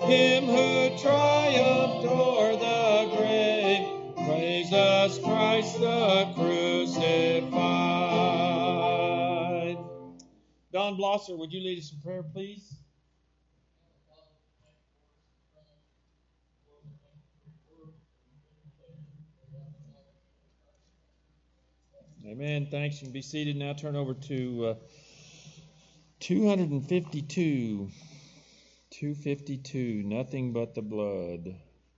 Him who triumphed o'er the grave. Praise us, Christ the crucified. Don Blosser, would you lead us in prayer, please? Amen. Thanks. You can be seated now. Turn over to 252. 252. Nothing but the blood.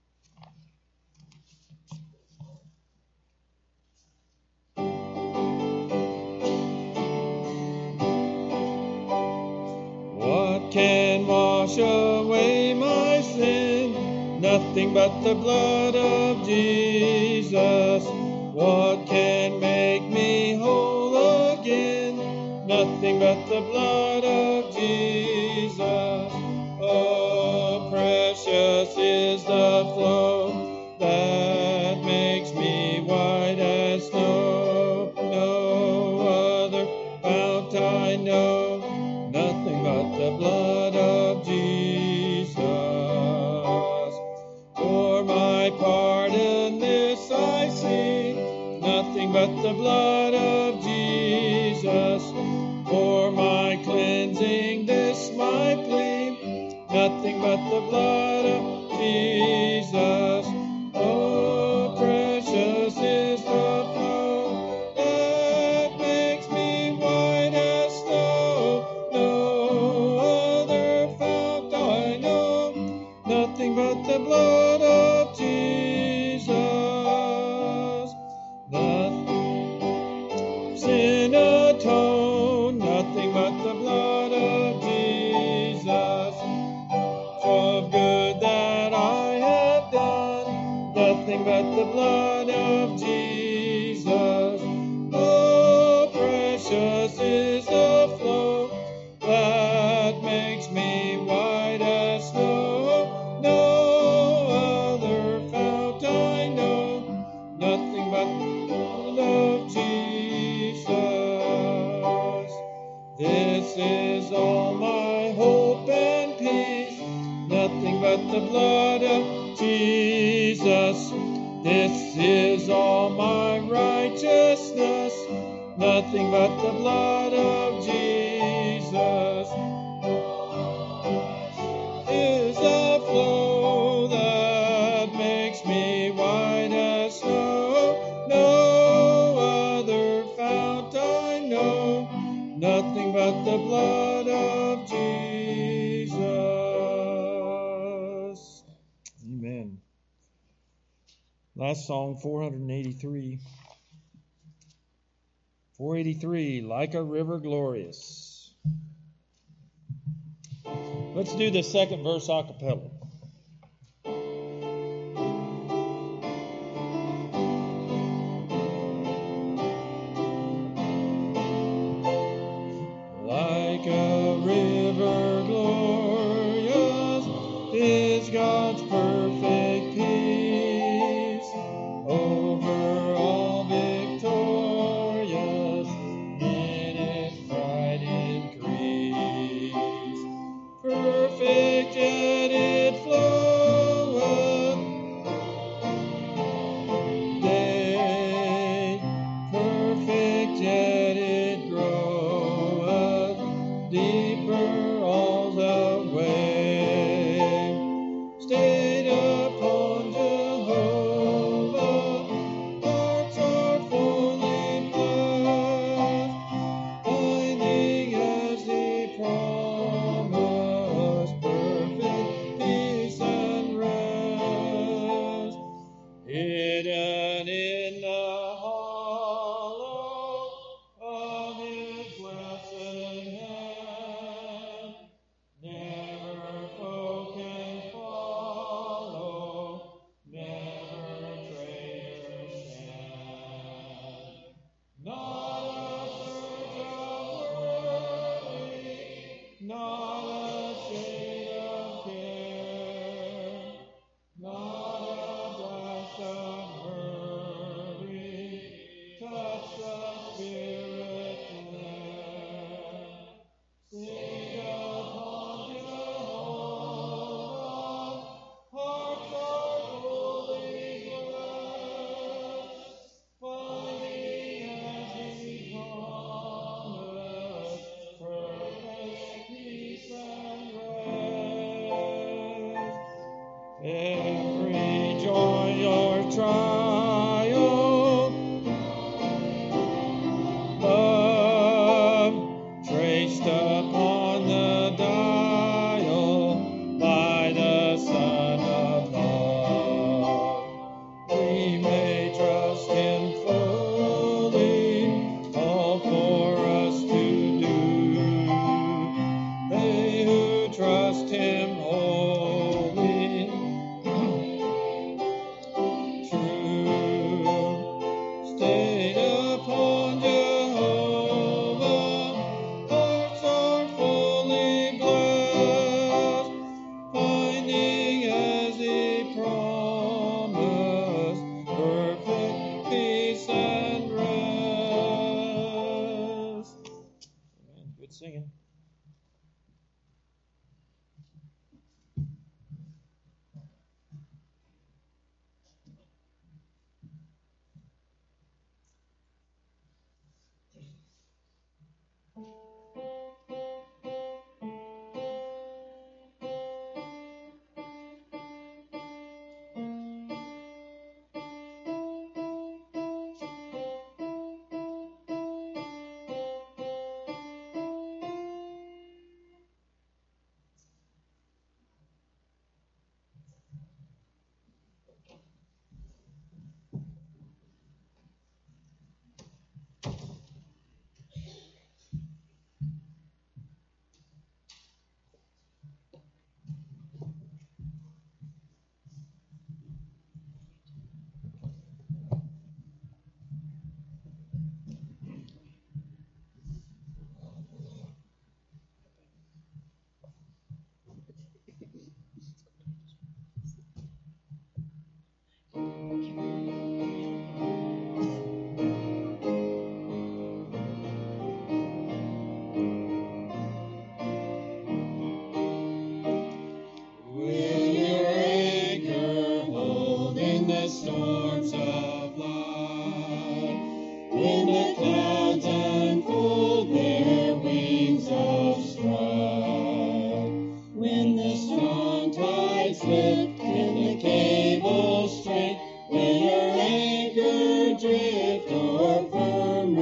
What can wash away my sin? Nothing but the blood of Jesus. What can make me whole again? Nothing but the blood of Jesus. Oh, precious is the flow that makes me white as snow. No other fount I know. Nothing but the blood of Jesus. For my pardon this I sing. Nothing but the blood of Jesus. For my cleansing this my plea. Nothing but the blood of Jesus. Oh, precious is the flow that makes me white as snow. No other fount I know. Nothing but the blood of Jesus. Sin atone, nothing but the blood of Jesus. Of good that I have done, nothing but the blood of Jesus. Oh, precious is the flow that makes me white as snow. No other fount I know, nothing but the blood of Jesus. This is all my hope and peace, nothing but the blood of Jesus. This is all my righteousness, nothing but the blood of Jesus. Is a flow that makes me white as snow. No other fount I know, nothing but the blood of Jesus. Amen. Last song, 483. 483, Like a River Glorious. Let's do the second verse a cappella. Like a river glorious is God's perfect peace, over all victorious in its bright increase. Perfect yet it floweth day, perfect yet it groweth deeper all the way. Stayed every joy or trial, love traced upon the dial by the Son of Love. We may trust Him fully, all for us to do. They who trust Him wholly, true, stayed upon Jehovah, hearts are fully blessed, finding as He promised, perfect peace and rest. Amen. Good singing. Will your anchor hold in the storms of life? When the clouds unfold their wings of strife, when the strong tides lift and the cable strain, will your anchor drift or firm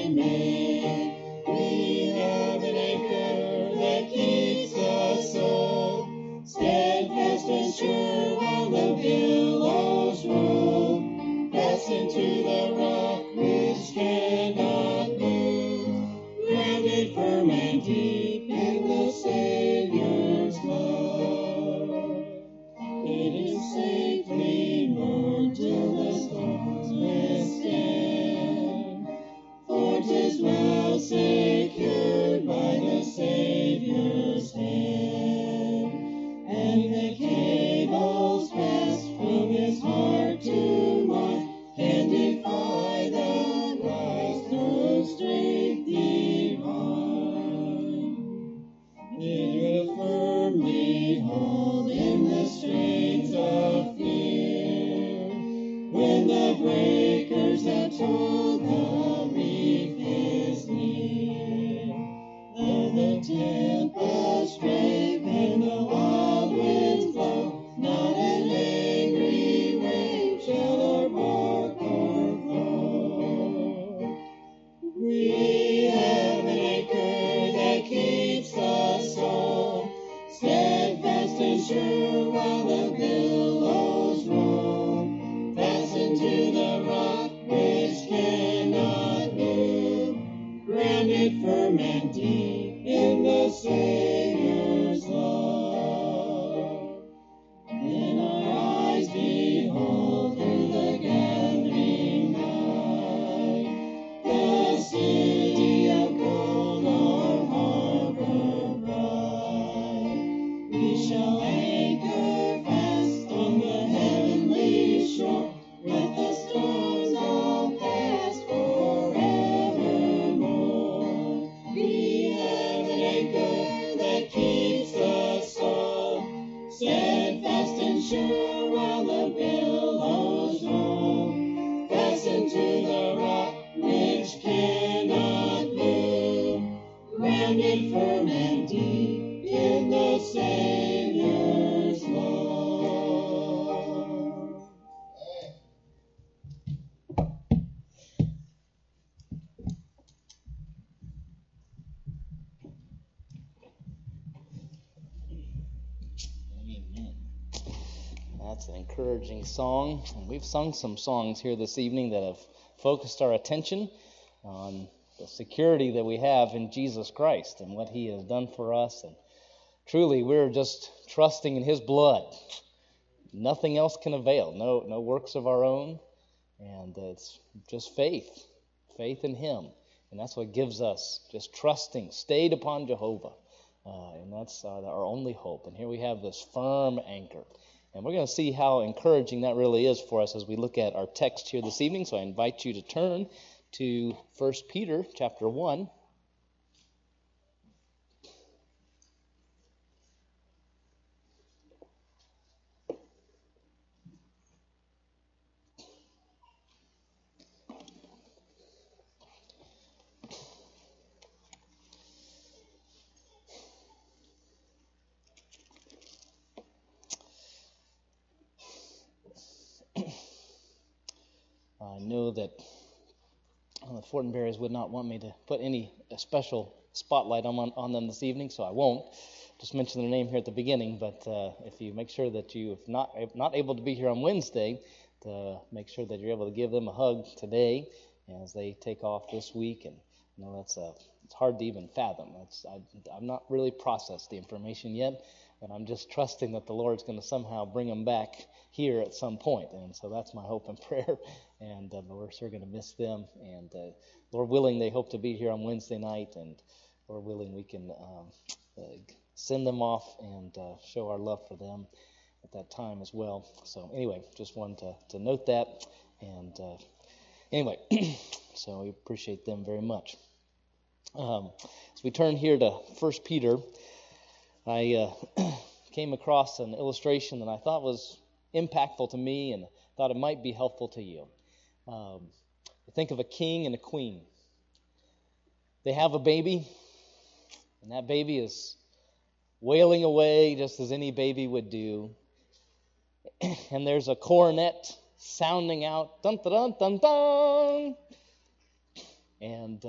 remain? We have an anchor that keeps us soul, steadfast and sure while the billows roll, fastened to the rock which cannot move, grounded firm and deep in the Savior's love. It is safely moored till the storms withstand, for 'tis well secured by the Savior's hand, and the cables passed from His heart to mine can defy the rise through strength divine. It will firmly hold in the straits of fear, when the breakers have told the reef is near. Though the tempest rave and the wild winds blow, not an angry wave shall our bark o'erflow. We have an anchor that keeps us soul, steadfast and sure while the billows roll, fastened to the rock which cannot move, grounded firm and deep in the Savior's love. Then our eyes behold through the gathering night the city of gold, our harbor bright. We shall anchor fast on the heavenly shore, let the storms all pass forevermore. We have an anchor that keeps us soul, steadfast and sure while the billows roll, fastened to the rock which cannot move, grounded firm and deep in the Savior's love. Amen. That's an encouraging song. And we've sung some songs here this evening that have focused our attention on the security that we have in Jesus Christ and what He has done for us. And truly, we're just trusting in His blood. Nothing else can avail. No works of our own. And it's just faith in Him. And that's what gives us just trusting, stayed upon Jehovah. And that's our only hope. And here we have this firm anchor. And we're going to see how encouraging that really is for us as we look at our text here this evening. So I invite you to turn to 1 Peter chapter 1. I know that the Fortenberries would not want me to put any special spotlight on them this evening, so I won't. Just mention their name here at the beginning, but if you make sure that you're not able to be here on Wednesday, to make sure that you're able to give them a hug today as they take off this week. And you know it's hard to even fathom. I've not really processed the information yet, but I'm just trusting that the Lord's going to somehow bring them back here at some point. And so that's my hope and prayer. And we're sure going to miss them. And Lord willing, they hope to be here on Wednesday night. And Lord willing, we can send them off and show our love for them at that time as well. So anyway, just wanted to note that. And anyway, so we appreciate them very much. As we turn here to 1 Peter, I came across an illustration that I thought was impactful to me and thought it might be helpful to you. Think of a king and a queen. They have a baby, and that baby is wailing away just as any baby would do. And there's a cornet sounding out, dun dun dun dun. And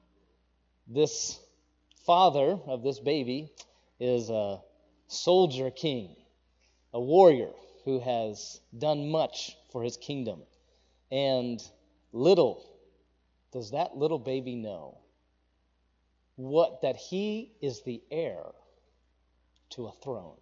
this father of this baby is a soldier king, a warrior who has done much for his kingdom. And little does that little baby know that he is the heir to a throne,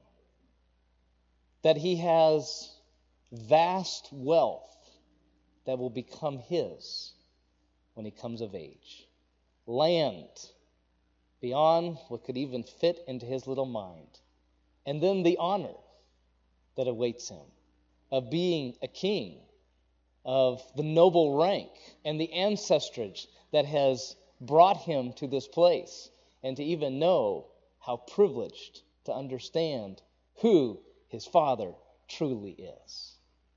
that he has vast wealth that will become his when he comes of age, land beyond what could even fit into his little mind, and then the honor that awaits him of being a king, of the noble rank and the ancestrage that has brought him to this place, and to even know how privileged to understand who his father truly is.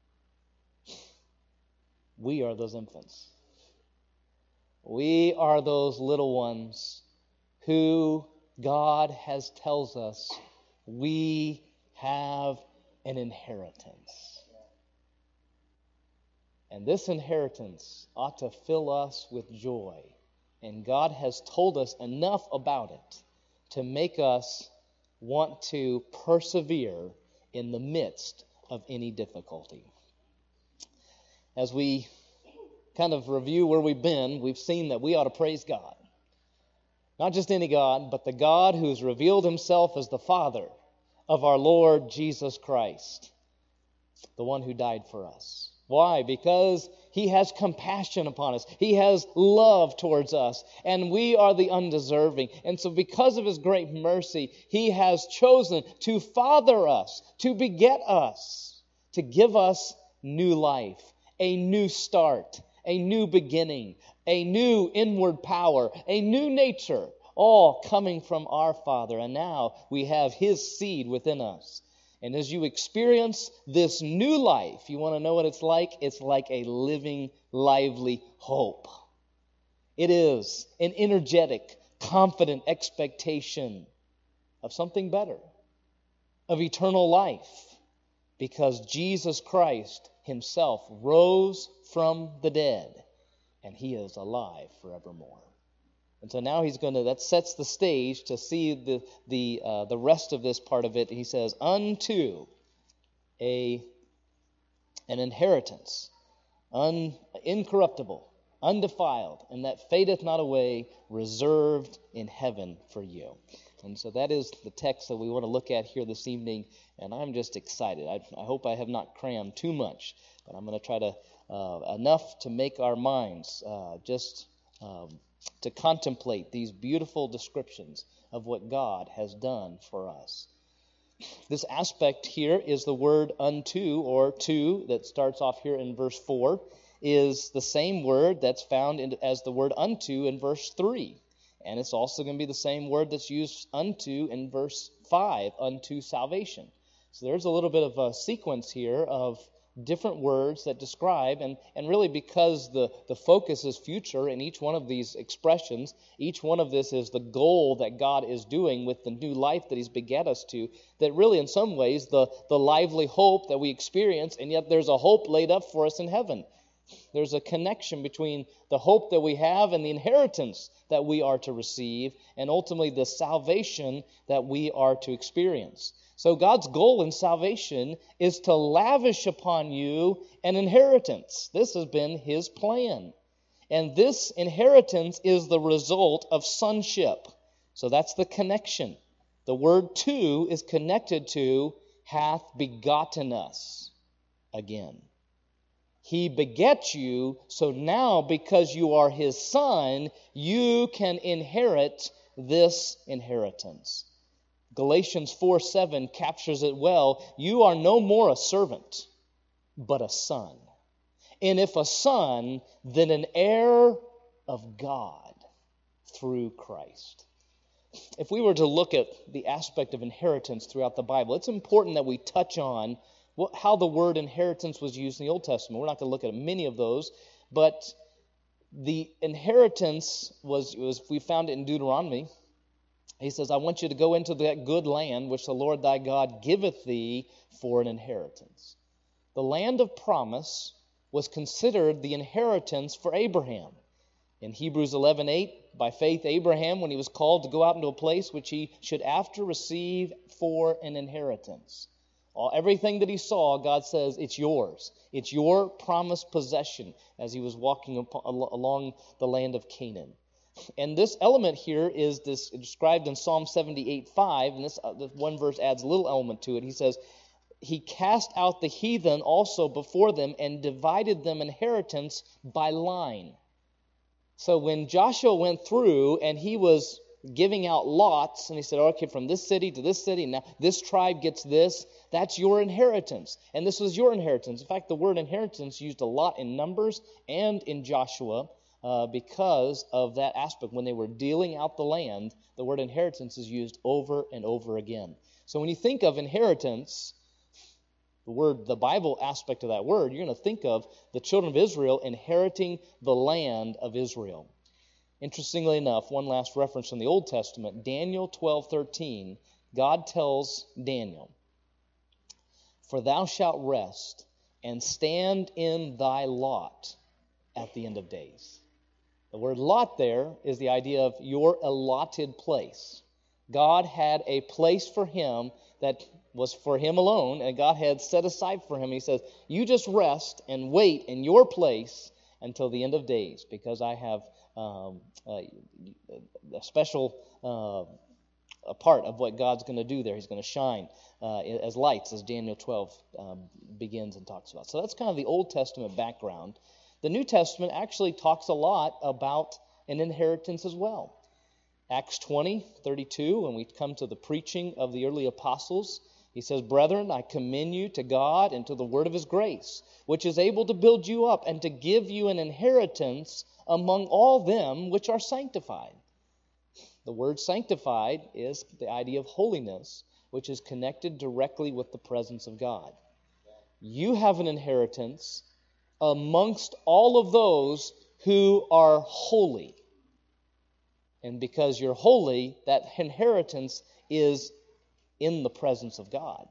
We are those infants. We are those little ones who God tells us we have an inheritance. And this inheritance ought to fill us with joy. And God has told us enough about it to make us want to persevere in the midst of any difficulty. As we kind of review where we've been, we've seen that we ought to praise God. Not just any God, but the God who's revealed himself as the Father of our Lord Jesus Christ, the one who died for us. Why? Because he has compassion upon us. He has love towards us, and we are the undeserving. And so because of his great mercy, he has chosen to father us, to beget us, to give us new life, a new start, a new beginning, a new inward power, a new nature, all coming from our Father. And now we have his seed within us. And as you experience this new life, you want to know what it's like? It's like a living, lively hope. It is an energetic, confident expectation of something better, of eternal life, because Jesus Christ himself rose from the dead, and he is alive forevermore. And so now that sets the stage to see the rest of this part of it. He says, unto an inheritance, incorruptible, undefiled, and that fadeth not away, reserved in heaven for you. And so that is the text that we want to look at here this evening, and I'm just excited. I hope I have not crammed too much, but I'm going to try to enough to make our minds to contemplate these beautiful descriptions of what God has done for us. This aspect here is the word unto, or to, that starts off here in verse 4, is the same word that's found as the word unto in verse 3. And it's also going to be the same word that's used unto in verse 5, unto salvation. So there's a little bit of a sequence here of different words that describe, and really because the focus is future in each one of these expressions, each one of this is the goal that God is doing with the new life that He's begat us to, that really in some ways the lively hope that we experience, and yet there's a hope laid up for us in heaven. There's a connection between the hope that we have and the inheritance that we are to receive, and ultimately the salvation that we are to experience. So God's goal in salvation is to lavish upon you an inheritance. This has been His plan. And this inheritance is the result of sonship. So that's the connection. The word to is connected to hath begotten us again. He begets you, so now because you are His son, you can inherit this inheritance. Galatians 4:7 captures it well. You are no more a servant, but a son. And if a son, then an heir of God through Christ. If we were to look at the aspect of inheritance throughout the Bible, it's important that we touch on how the word inheritance was used in the Old Testament. We're not going to look at many of those, but the inheritance was we found it in Deuteronomy. He says, I want you to go into that good land which the Lord thy God giveth thee for an inheritance. The land of promise was considered the inheritance for Abraham. In Hebrews 11:8, by faith Abraham, when he was called to go out into a place which he should after receive for an inheritance. Everything that he saw, God says, it's yours. It's your promised possession as he was walking along the land of Canaan. And this element here is described in Psalm 78:5, and this one verse adds a little element to it. He says, He cast out the heathen also before them and divided them inheritance by line. So when Joshua went through and he was giving out lots, and he said, okay, from this city to this city, now this tribe gets this, that's your inheritance. And this was your inheritance. In fact, the word inheritance used a lot in Numbers and in Joshua because of that aspect. When they were dealing out the land, the word inheritance is used over and over again. So when you think of inheritance, the Bible aspect of that word, you're going to think of the children of Israel inheriting the land of Israel. Interestingly enough, one last reference from the Old Testament, Daniel 12:13, God tells Daniel, For thou shalt rest and stand in thy lot at the end of days. The word lot there is the idea of your allotted place. God had a place for him that was for him alone, and God had set aside for him. He says, you just rest and wait in your place until the end of days, because I have a special a part of what God's going to do there. He's going to shine as lights, as Daniel 12 begins and talks about. So that's kind of the Old Testament background. The New Testament actually talks a lot about an inheritance as well. Acts 20:32, when we come to the preaching of the early apostles, he says, Brethren, I commend you to God and to the word of his grace, which is able to build you up and to give you an inheritance among all them which are sanctified. The word sanctified is the idea of holiness, which is connected directly with the presence of God. You have an inheritance amongst all of those who are holy. And because you're holy, that inheritance is in the presence of God.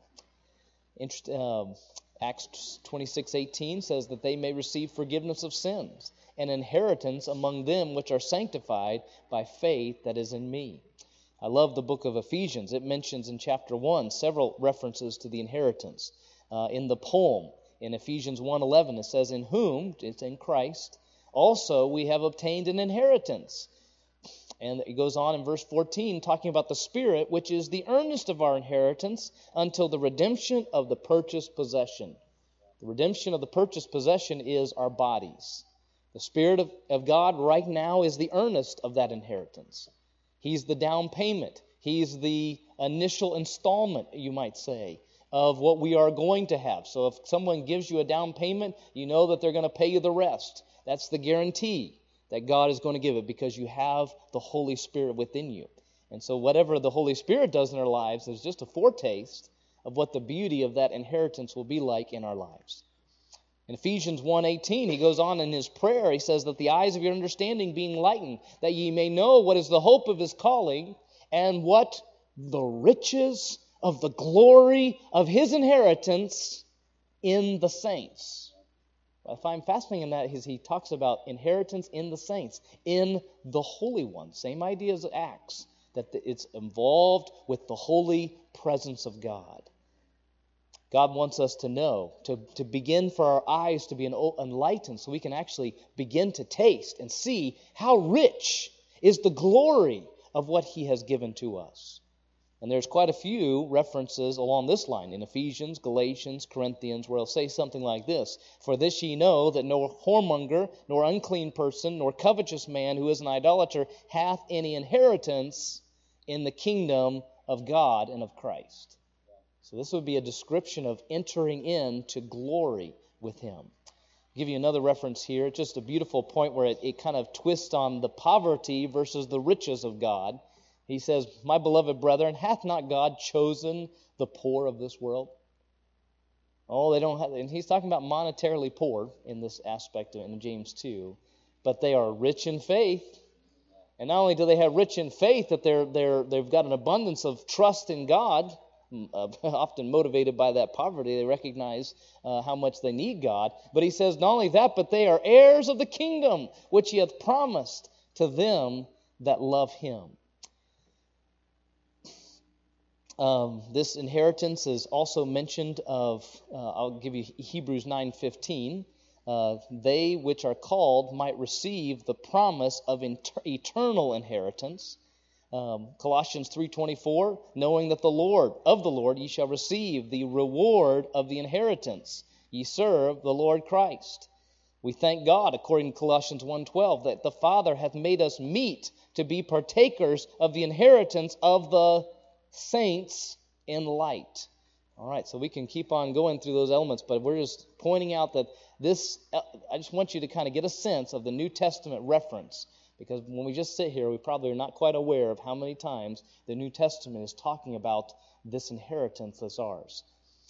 Acts 26:18 says that they may receive forgiveness of sins an inheritance among them which are sanctified by faith that is in me. I love the book of Ephesians. It mentions in chapter 1 several references to the inheritance. In the poem, in Ephesians 1:11, it says, in whom, it's in Christ, also we have obtained an inheritance. And it goes on in verse 14, talking about the Spirit, which is the earnest of our inheritance until the redemption of the purchased possession. The redemption of the purchased possession is our bodies. The Spirit of God right now is the earnest of that inheritance. He's the down payment. He's the initial installment, you might say, of what we are going to have. So if someone gives you a down payment, you know that they're going to pay you the rest. That's the guarantee that God is going to give it because you have the Holy Spirit within you. And so whatever the Holy Spirit does in our lives is just a foretaste of what the beauty of that inheritance will be like in our lives. In Ephesians 1:18, he goes on in his prayer, he says that the eyes of your understanding being enlightened, that ye may know what is the hope of his calling, and what the riches of the glory of his inheritance in the saints. What I find fascinating in that is he talks about inheritance in the saints, in the Holy One. Same idea as Acts, that it's involved with the holy presence of God. God wants us to know, to begin for our eyes to be enlightened so we can actually begin to taste and see how rich is the glory of what he has given to us. And there's quite a few references along this line in Ephesians, Galatians, Corinthians, where he'll say something like this. For this ye know that no whoremonger, nor unclean person, nor covetous man who is an idolater hath any inheritance in the kingdom of God and of Christ. So this would be a description of entering into glory with him. I'll give you another reference here. It's just a beautiful point where it kind of twists on the poverty versus the riches of God. He says, my beloved brethren, hath not God chosen the poor of this world? Oh, they don't have, and he's talking about monetarily poor in this aspect in James 2, but they are rich in faith. And not only do they have rich in faith, that they've got an abundance of trust in God, often motivated by that poverty. They recognize how much they need God. But he says, not only that, but they are heirs of the kingdom, which he hath promised to them that love him. This inheritance is also mentioned of, I'll give you Hebrews 9:15. They which are called might receive the promise of eternal inheritance. Colossians 3:24, knowing that of the Lord ye shall receive the reward of the inheritance. Ye serve the Lord Christ. We thank God, according to Colossians 1:12, that the Father hath made us meet to be partakers of the inheritance of the saints in light. All right, so we can keep on going through those elements, but we're just pointing out that this, I just want you to kind of get a sense of the New Testament reference, because when we just sit here, we probably are not quite aware of how many times the New Testament is talking about this inheritance that's ours.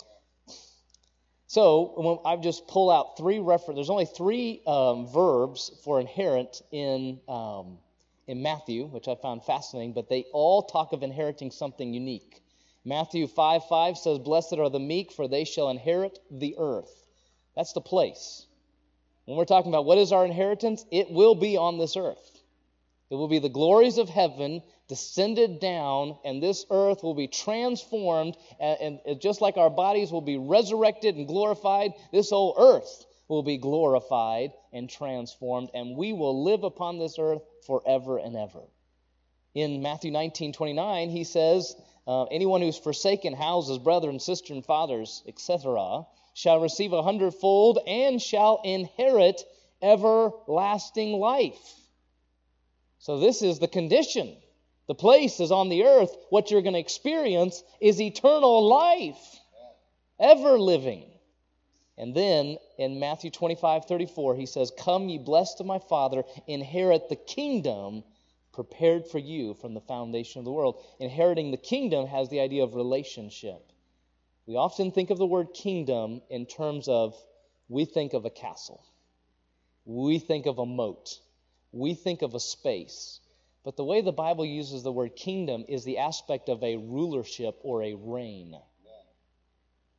So when I've just pulled out three references. There's only three verbs for inherit in Matthew, which I found fascinating, but they all talk of inheriting something unique. Matthew 5:5 says, blessed are the meek, for they shall inherit the earth. That's the place. When we're talking about what is our inheritance, it will be on this earth. It will be the glories of heaven descended down, and this earth will be transformed, and just like our bodies will be resurrected and glorified, this whole earth will be glorified and transformed, and we will live upon this earth forever and ever. In Matthew 19:29, he says, anyone who's forsaken houses, brethren, sisters, and fathers, etc., shall receive 100-fold and shall inherit everlasting life. So this is the condition. The place is on the earth. What you're going to experience is eternal life, ever living. And then in Matthew 25:34, he says, come ye blessed of my Father, inherit the kingdom prepared for you from the foundation of the world. Inheriting the kingdom has the idea of relationship. We often think of the word kingdom in terms of, we think of a castle. We think of a moat. We think of a space. But the way the Bible uses the word kingdom is the aspect of a rulership or a reign.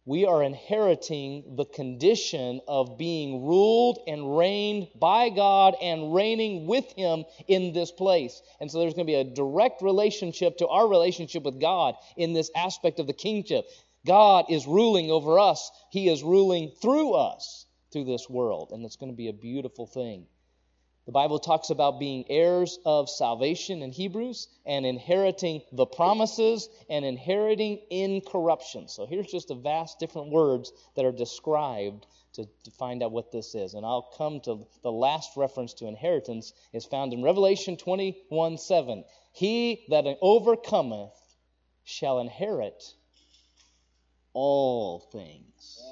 We are inheriting the condition of being ruled and reigned by God and reigning with Him in this place. And so there's going to be a direct relationship to our relationship with God in this aspect of the kingship. God is ruling over us. He is ruling through us through this world. And it's going to be a beautiful thing. The Bible talks about being heirs of salvation in Hebrews and inheriting the promises and inheriting incorruption. So here's just a vast different words that are described to find out what this is. And I'll come to the last reference to inheritance is found in Revelation 21:7. He that overcometh shall inherit all things.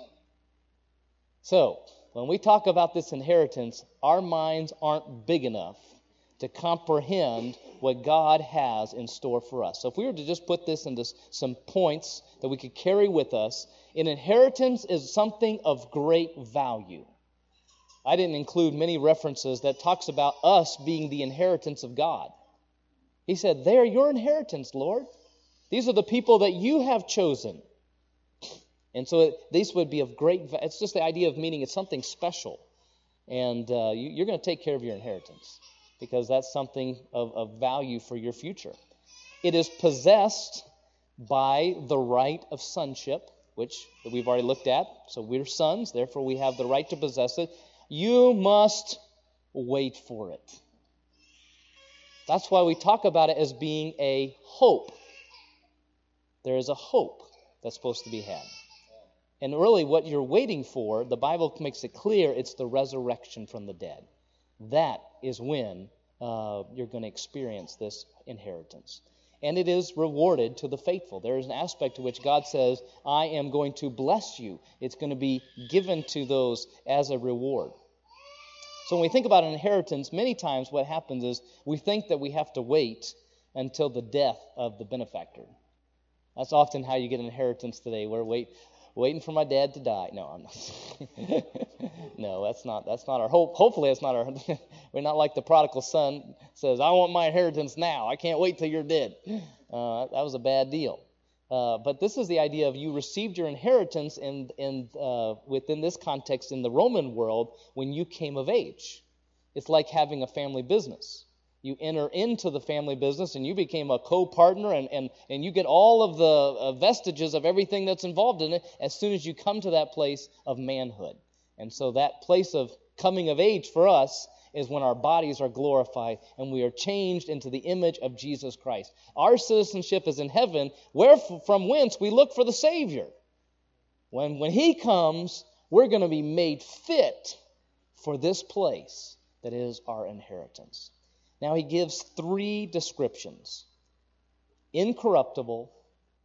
So, when we talk about this inheritance, our minds aren't big enough to comprehend what God has in store for us. So if we were to just put this into some points that we could carry with us, an inheritance is something of great value. I didn't include many references that talks about us being the inheritance of God. He said, "They are your inheritance, Lord. These are the people that you have chosen." And so these would be of great value. It's just the idea of meaning it's something special. And you're going to take care of your inheritance because that's something of value for your future. It is possessed by the right of sonship, which we've already looked at. So we're sons, therefore we have the right to possess it. You must wait for it. That's why we talk about it as being a hope. There is a hope that's supposed to be had. And really what you're waiting for, the Bible makes it clear, it's the resurrection from the dead. That is when you're going to experience this inheritance. And it is rewarded to the faithful. There is an aspect to which God says, I am going to bless you. It's going to be given to those as a reward. So when we think about an inheritance, many times what happens is we think that we have to wait until the death of the benefactor. That's often how you get an inheritance today. We're waiting for my dad to die. No, I'm not. No, that's not our hope. Hopefully it's not our. We're not like the prodigal son says, I want my inheritance now. I can't wait till you're dead. That was a bad deal. But this is the idea of you received your inheritance within this context in the Roman world when you came of age. It's like having a family business. You enter into the family business and you became a co-partner and you get all of the vestiges of everything that's involved in it as soon as you come to that place of manhood. And so that place of coming of age for us is when our bodies are glorified and we are changed into the image of Jesus Christ. Our citizenship is in heaven, from whence we look for the Savior. When He comes, we're going to be made fit for this place that is our inheritance. Now he gives 3 descriptions: incorruptible,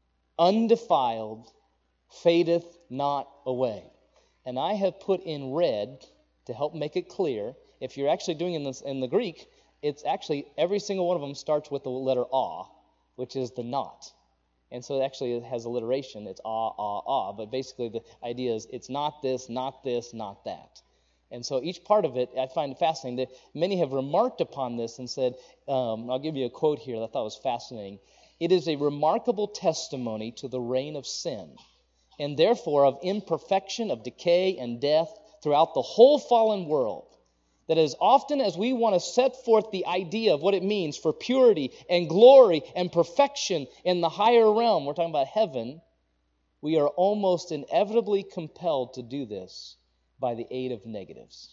undefiled, fadeth not away. And I have put in red to help make it clear. If you're actually doing this in the Greek, it's actually every single one of them starts with the letter ah, which is the not. And so actually it has alliteration. It's ah. But basically the idea is it's not this, not that. And so each part of it, I find fascinating. That many have remarked upon this and said, I'll give you a quote here that I thought was fascinating. It is a remarkable testimony to the reign of sin, and therefore of imperfection, of decay and death throughout the whole fallen world, that as often as we want to set forth the idea of what it means for purity and glory and perfection in the higher realm, we're talking about heaven, we are almost inevitably compelled to do this by the aid of negatives.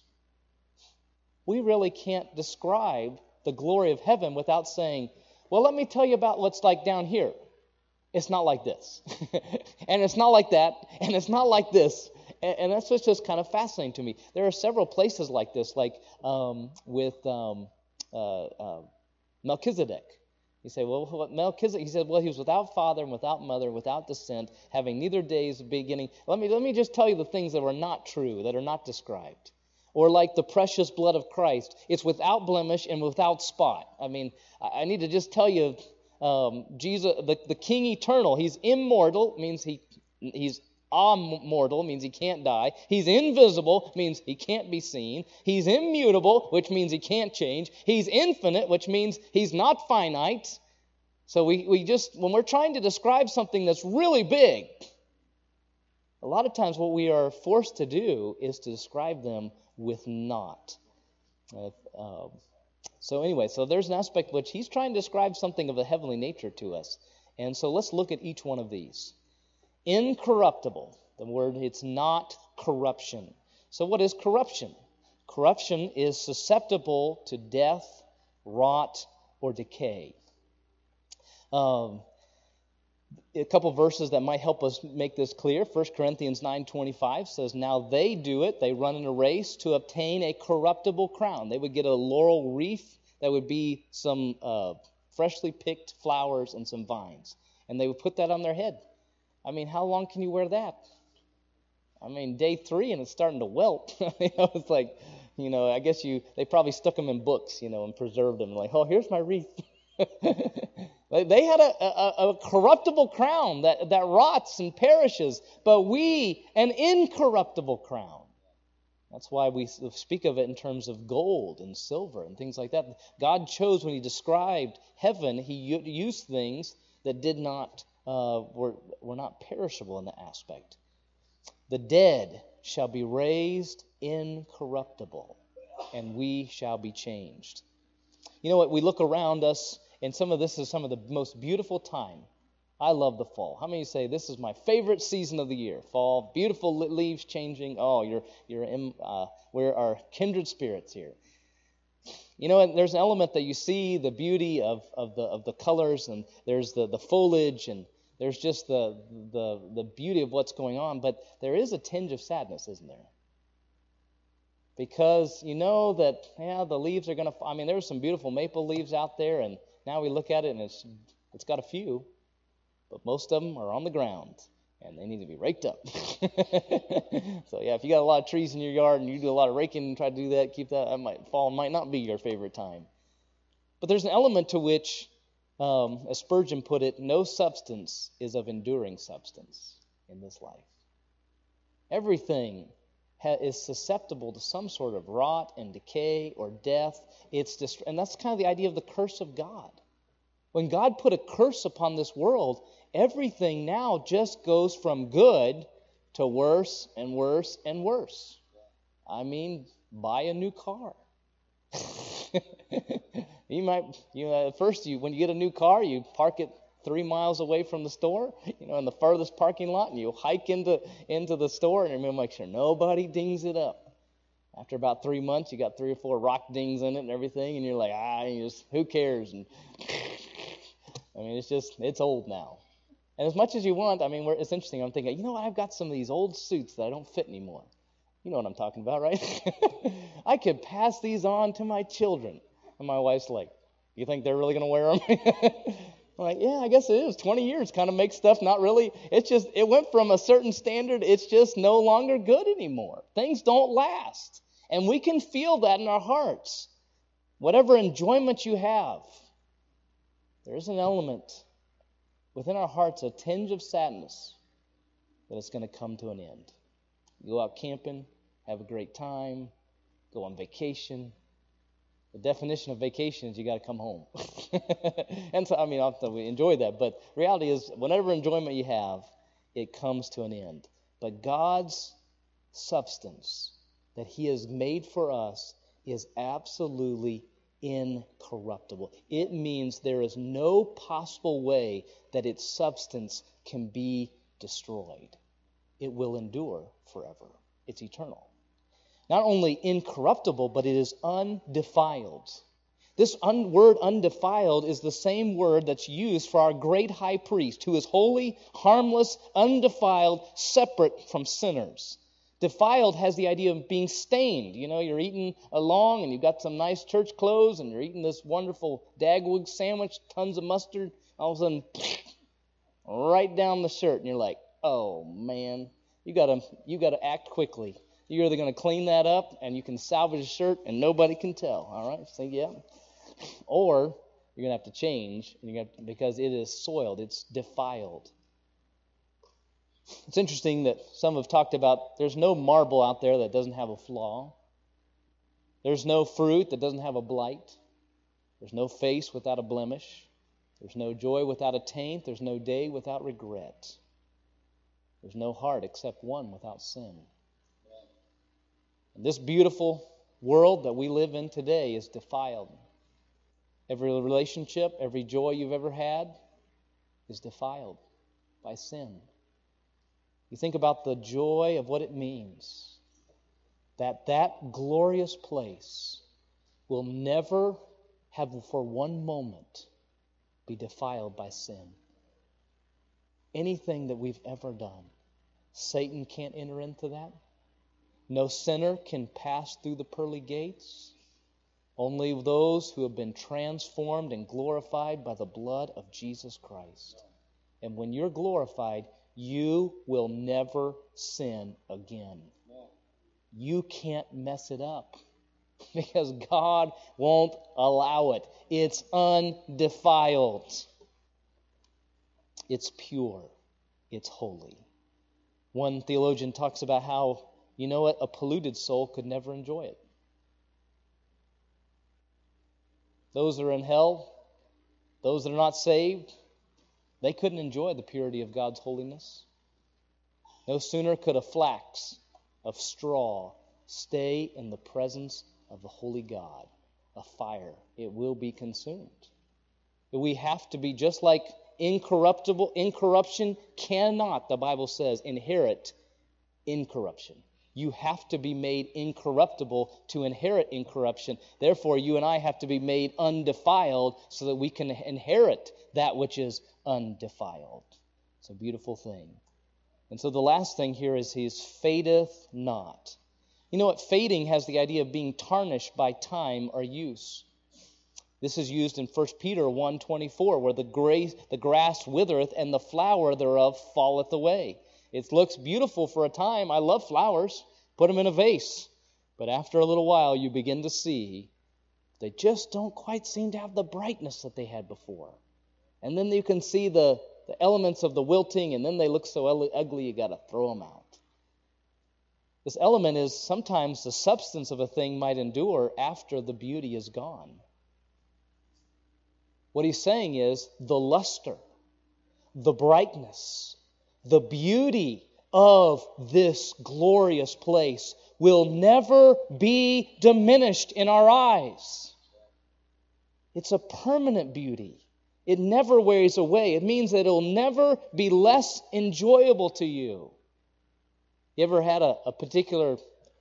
We really can't describe the glory of heaven without saying, well, let me tell you about what's like down here. It's not like this. And it's not like that. And it's not like this. And that's what's just kind of fascinating to me. There are several places like this, like with Melchizedek. You say, well, what Melchizedek? He said, well, he was without father and without mother, without descent, having neither days of beginning. Let me just tell you the things that were not true, that are not described. Or like the precious blood of Christ, it's without blemish and without spot. I mean, I need to just tell you, Jesus, the King Eternal, He's immortal, means He's amortal, means He can't die. He's invisible, means He can't be seen. He's immutable, which means He can't change. He's infinite, which means He's not finite. So we just, when we're trying to describe something that's really big, A lot of times what we are forced to do is to describe them with not. So there's an aspect which he's trying to describe something of a heavenly nature to us. And so let's look at each one of these. Incorruptible. The word, it's not corruption. So what is corruption? Corruption is susceptible to death, rot, or decay. A couple verses that might help us make this clear. 1 Corinthians 9:25 says, "Now they do it, they run in a race to obtain a corruptible crown." They would get a laurel wreath that would be some freshly picked flowers and some vines. And they would put that on their head. I mean, how long can you wear that? I mean, day 3 and it's starting to wilt. It's like, I guess they probably stuck them in books, and preserved them. Like, oh, here's my wreath. They had a corruptible crown that rots and perishes, but we, an incorruptible crown. That's why we speak of it in terms of gold and silver and things like that. God chose, when he described heaven, he used things that did not were not perishable in that aspect. The dead shall be raised incorruptible, and we shall be changed. You know what? We look around us, and some of this is some of the most beautiful time. I love the fall. How many say this is my favorite season of the year? Fall, beautiful leaves changing. Oh, we're our kindred spirits here. And there's an element that you see the beauty of the colors, and there's the foliage, and there's just the beauty of what's going on. But there is a tinge of sadness, isn't there? Because that the leaves are going to. There's some beautiful maple leaves out there, and now we look at it, and it's got a few, but most of them are on the ground, and they need to be raked up. So if you got a lot of trees in your yard and you do a lot of raking and try to do that, keep that. Fall might not be your favorite time. But there's an element to which, as Spurgeon put it, no substance is of enduring substance in this life. Everything is susceptible to some sort of rot and decay or death. And that's kind of the idea of the curse of God. When God put a curse upon this world, everything now just goes from good to worse and worse and worse. Buy a new car. At first, when you get a new car, you park it 3 miles away from the store, in the furthest parking lot, and you hike into the store, and you make sure nobody dings it up. After about 3 months, you got 3 or 4 rock dings in it and everything, and you're like, who cares? And it's old now. And as much as you want, it's interesting. I'm thinking, I've got some of these old suits that I don't fit anymore. You know what I'm talking about, right? I could pass these on to my children. And my wife's like, you think they're really going to wear them? I'm like, yeah, I guess it is. 20 years kind of makes stuff not really. It went from a certain standard. It's just no longer good anymore. Things don't last. And we can feel that in our hearts. Whatever enjoyment you have, there's an element within our hearts, a tinge of sadness, that it's going to come to an end. You go out camping, have a great time, go on vacation. The definition of vacation is you got to come home. And so, we enjoy that, but reality is, whatever enjoyment you have, it comes to an end. But God's substance that he has made for us is absolutely incorruptible. It means there is no possible way that its substance can be destroyed. It will endure forever. It's eternal. Not only incorruptible, but it is undefiled. This word undefiled is the same word that's used for our great high priest, who is holy, harmless, undefiled, separate from sinners. Defiled has the idea of being stained. You're eating along and you've got some nice church clothes and you're eating this wonderful Dagwood sandwich, tons of mustard. All of a sudden, right down the shirt, and you're like, oh man, you got to act quickly. You're either going to clean that up and you can salvage a shirt and nobody can tell. All right, so yeah. Or you're going to have to change because it is soiled, it's defiled. It's interesting that some have talked about there's no marble out there that doesn't have a flaw. There's no fruit that doesn't have a blight. There's no face without a blemish. There's no joy without a taint. There's no day without regret. There's no heart except one without sin. And this beautiful world that we live in today is defiled. Every relationship, every joy you've ever had is defiled by sin. You think about the joy of what it means that glorious place will never have for one moment be defiled by sin. Anything that we've ever done, Satan can't enter into that. No sinner can pass through the pearly gates. Only those who have been transformed and glorified by the blood of Jesus Christ. And when you're glorified, you will never sin again. You can't mess it up because God won't allow it. It's undefiled. It's pure. It's holy. One theologian talks about how, you know what, a polluted soul could never enjoy it. Those that are in hell, those that are not saved, they couldn't enjoy the purity of God's holiness. No sooner could a flax of straw stay in the presence of the holy God, a fire. It will be consumed. We have to be just like incorruptible. Incorruption cannot, the Bible says, inherit incorruption. You have to be made incorruptible to inherit incorruption. Therefore, you and I have to be made undefiled so that we can inherit that which is undefiled. It's a beautiful thing. And so the last thing here is he fadeth not. You know what? Fading has the idea of being tarnished by time or use. This is used in 1 Peter 1:24, where the grass withereth and the flower thereof falleth away. It looks beautiful for a time. I love flowers. Put them in a vase. But after a little while, you begin to see they just don't quite seem to have the brightness that they had before. And then you can see the elements of the wilting, and then they look so ugly you got to throw them out. This element is sometimes the substance of a thing might endure after the beauty is gone. What he's saying is the luster, the brightness, the beauty of this glorious place will never be diminished in our eyes. It's a permanent beauty. It never wears away. It means that it'll never be less enjoyable to you. You ever had a particular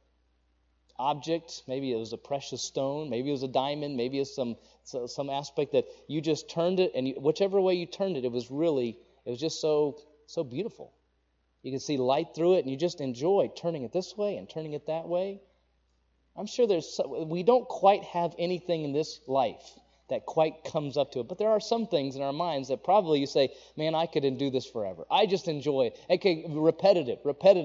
object? Maybe it was a precious stone, maybe it was a diamond, maybe it's some aspect that you just turned it, and whichever way you turned it, it was just so beautiful. You could see light through it, and you just enjoy turning it this way and turning it that way. I'm sure we don't quite have anything in this life that quite comes up to it. But there are some things in our minds that probably you say, man, I could do this forever. I just enjoy it. Okay, repetitive.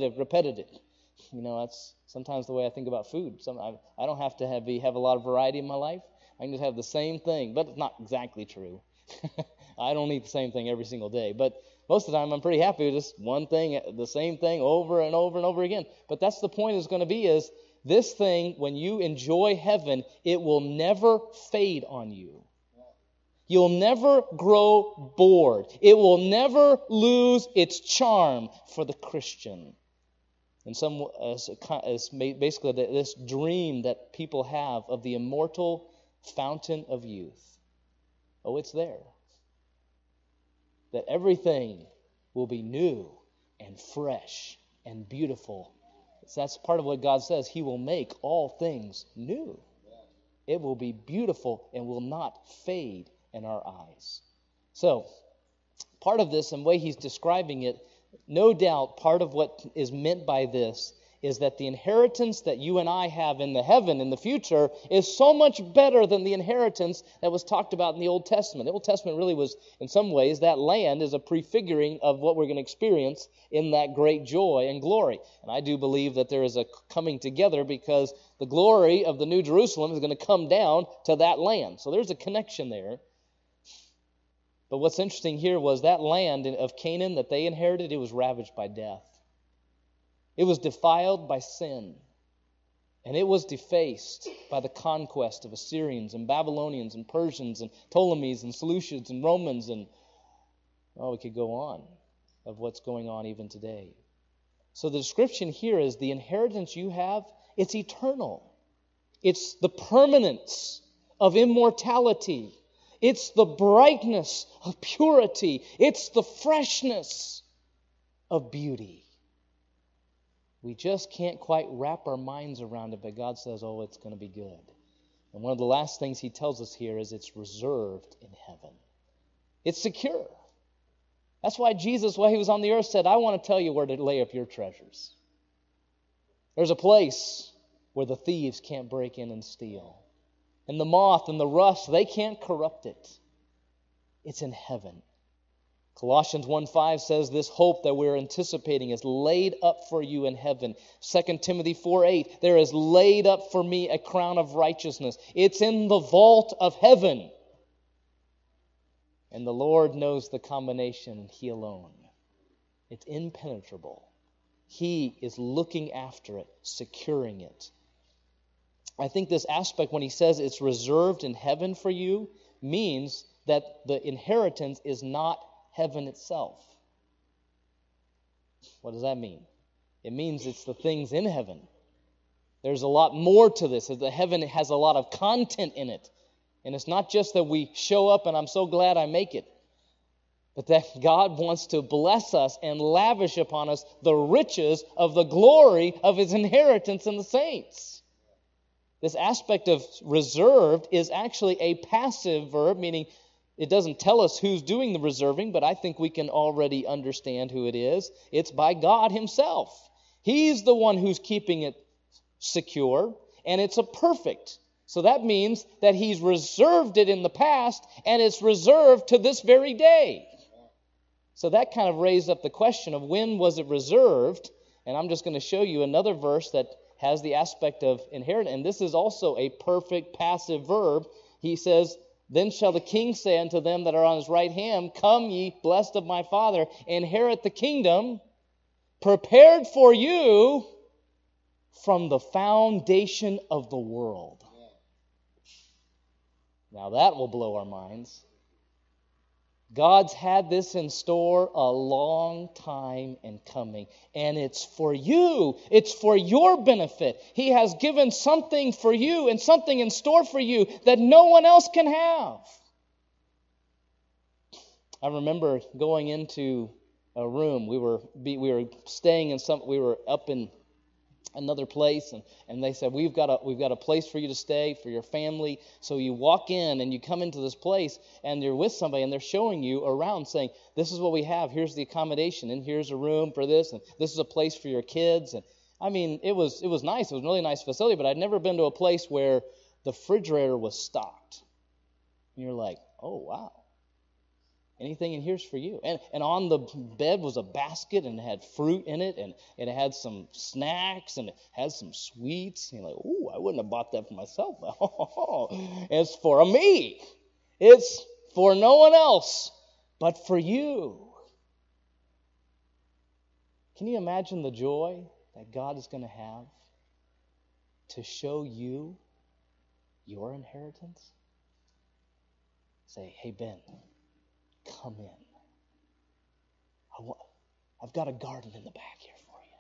You know, that's sometimes the way I think about food. I don't have to have a lot of variety in my life. I can just have the same thing, but it's not exactly true. I don't eat the same thing every single day, but most of the time I'm pretty happy with just one thing, the same thing over and over and over again. But that's the point is going to be is this thing, when you enjoy heaven, it will never fade on you. You'll never grow bored. It will never lose its charm for the Christian. And basically this dream that people have of the immortal fountain of youth. Oh, it's there. That everything will be new and fresh and beautiful. So that's part of what God says. He will make all things new. It will be beautiful and will not fade in our eyes. So, part of this and the way he's describing it, no doubt part of what is meant by this is that the inheritance that you and I have in the heaven in the future is so much better than the inheritance that was talked about in the Old Testament. The Old Testament really was, in some ways, that land is a prefiguring of what we're going to experience in that great joy and glory. And I do believe that there is a coming together because the glory of the New Jerusalem is going to come down to that land. So there's a connection there. But what's interesting here was that land of Canaan that they inherited, it was ravaged by death. It was defiled by sin. And it was defaced by the conquest of Assyrians and Babylonians and Persians and Ptolemies and Seleucids and Romans and, we could go on of what's going on even today. So the description here is the inheritance you have, it's eternal. It's the permanence of immortality. It's the brightness of purity. It's the freshness of beauty. We just can't quite wrap our minds around it, but God says, oh, it's going to be good. And one of the last things he tells us here is it's reserved in heaven. It's secure. That's why Jesus, while he was on the earth, said, I want to tell you where to lay up your treasures. There's a place where the thieves can't break in and steal. And the moth and the rust, they can't corrupt it. It's in heaven. Colossians 1:5 says this hope that we're anticipating is laid up for you in heaven. 2 Timothy 4:8, there is laid up for me a crown of righteousness. It's in the vault of heaven. And the Lord knows the combination, and He alone. It's impenetrable. He is looking after it, securing it. I think this aspect, when he says it's reserved in heaven for you, means that the inheritance is not heaven itself. What does that mean? It means it's the things in heaven. There's a lot more to this. The heaven has a lot of content in it. And it's not just that we show up and I'm so glad I make it, but that God wants to bless us and lavish upon us the riches of the glory of His inheritance in the saints. This aspect of reserved is actually a passive verb, meaning it doesn't tell us who's doing the reserving, but I think we can already understand who it is. It's by God Himself. He's the one who's keeping it secure, and it's a perfect. So that means that He's reserved it in the past, and it's reserved to this very day. So that kind of raised up the question of when was it reserved? And I'm just going to show you another verse that has the aspect of inheritance. And this is also a perfect passive verb. He says, then shall the king say unto them that are on his right hand, come ye, blessed of my Father, inherit the kingdom, prepared for you from the foundation of the world. Now that will blow our minds. God's had this in store a long time in coming, and it's for you. It's for your benefit. He has given something for you and something in store for you that no one else can have. I remember going into a room. We were staying in we were up in another place, and they said, we've got a place for you to stay for your family. So you walk in and you come into this place and you're with somebody and they're showing you around, saying, this is what we have, here's the accommodation, and here's a room for this, and this is a place for your kids. And I mean, it was nice. It was a really nice facility, but I'd never been to a place where the refrigerator was stocked. And you're like, oh wow, anything in here's for you. And on the bed was a basket, and it had fruit in it, and it had some snacks, and it had some sweets. And you're like, ooh, I wouldn't have bought that for myself. It's for me. It's for no one else but for you. Can you imagine the joy that God is going to have to show you your inheritance? Say, hey, Ben, come in. I've got a garden in the back here for you.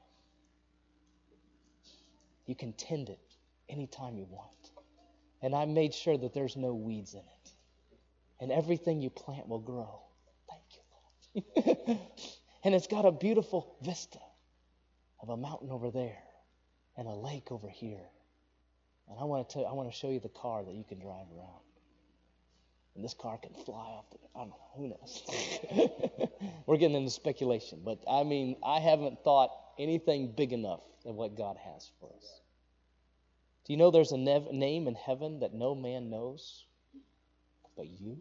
You can tend it anytime you want. And I made sure that there's no weeds in it. And everything you plant will grow. Thank you, Lord. And it's got a beautiful vista of a mountain over there and a lake over here. And I want to show you the car that you can drive around. And this car can fly off I don't know, who knows? We're getting into speculation. But I mean, I haven't thought anything big enough than what God has for us. Do you know there's a name in heaven that no man knows but you?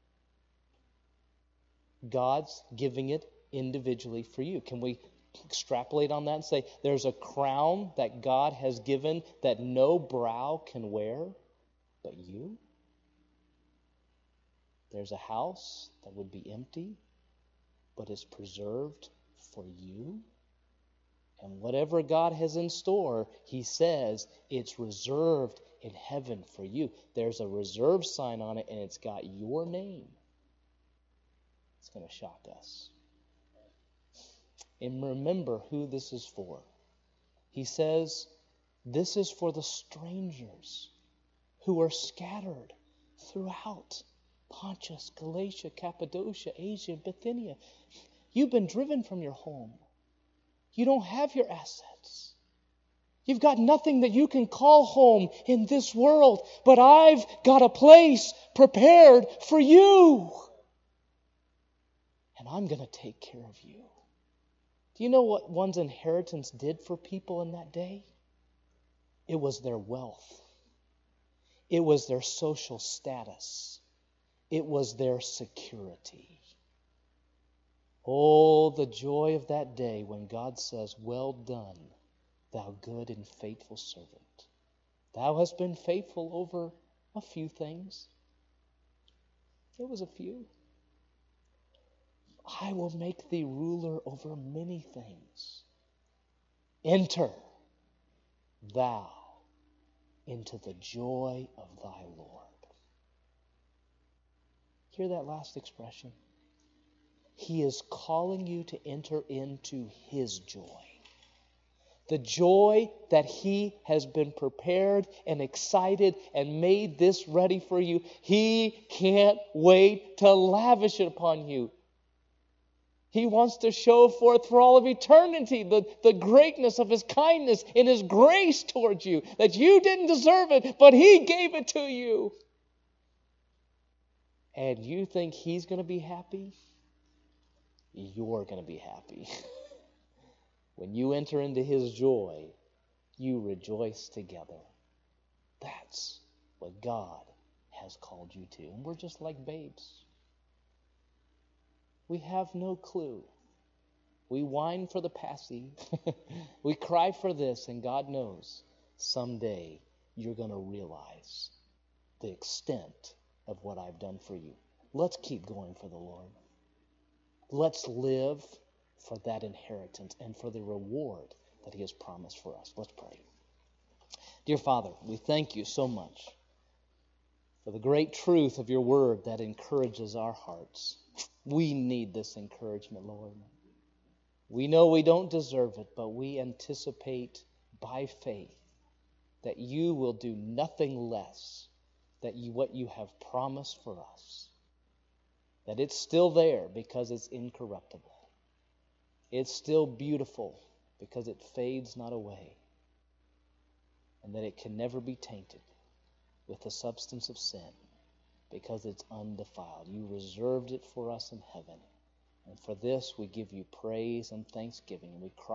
God's giving it individually for you. Can we extrapolate on that and say there's a crown that God has given that no brow can wear but you? There's a house that would be empty, but is preserved for you. And whatever God has in store, He says it's reserved in heaven for you. There's a reserve sign on it, and it's got your name. It's going to shock us. And remember who this is for. He says, this is for the strangers who are scattered throughout Pontus, Galatia, Cappadocia, Asia, and Bithynia. You've been driven from your home. You don't have your assets. You've got nothing that you can call home in this world, but I've got a place prepared for you. And I'm going to take care of you. Do you know what one's inheritance did for people in that day? It was their wealth. It was their social status. It was their security. Oh, the joy of that day when God says, well done, thou good and faithful servant. Thou hast been faithful over a few things. It was a few. I will make thee ruler over many things. Enter thou into the joy of thy Lord. Hear that last expression? He is calling you to enter into His joy. The joy that He has been prepared and excited and made this ready for you. He can't wait to lavish it upon you. He wants to show forth for all of eternity the greatness of His kindness and His grace towards you. That you didn't deserve it, but He gave it to you. And you think He's going to be happy? You're going to be happy. When you enter into His joy, you rejoice together. That's what God has called you to. And we're just like babes. We have no clue. We whine for the passing. We cry for this, and God knows someday you're going to realize the extent of what I've done for you. Let's keep going for the Lord. Let's live for that inheritance and for the reward that He has promised for us. Let's pray. Dear Father, we thank You so much for the great truth of Your word that encourages our hearts. We need this encouragement, Lord. We know we don't deserve it, but we anticipate by faith that You will do nothing less than what You have promised for us. That it's still there because it's incorruptible. It's still beautiful because it fades not away. And that it can never be tainted with the substance of sin because it's undefiled. You reserved it for us in heaven. And for this we give You praise and thanksgiving. We cry